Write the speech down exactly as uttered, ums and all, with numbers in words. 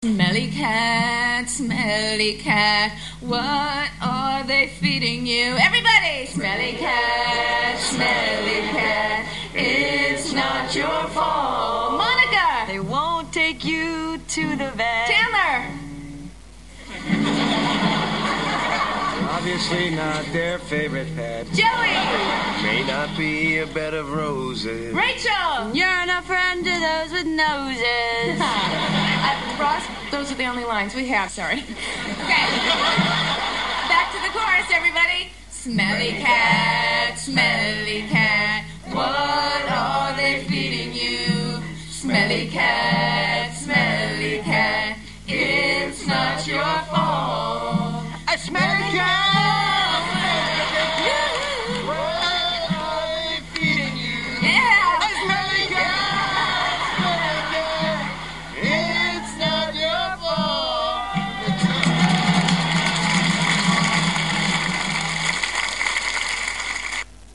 Smelly cat, smelly cat, what are they feeding you? Everybody! Smelly cat, smelly cat, it's not your fault. Monica! They won't take you to the vet. Chandler! Obviously not their favorite pet. Joey! May not be a bed of roses. Rachel! You're no friend to those with noses. uh, Ross, those are the only lines we have, sorry. Okay. Back to the chorus, everybody. Smelly cat, smelly cat.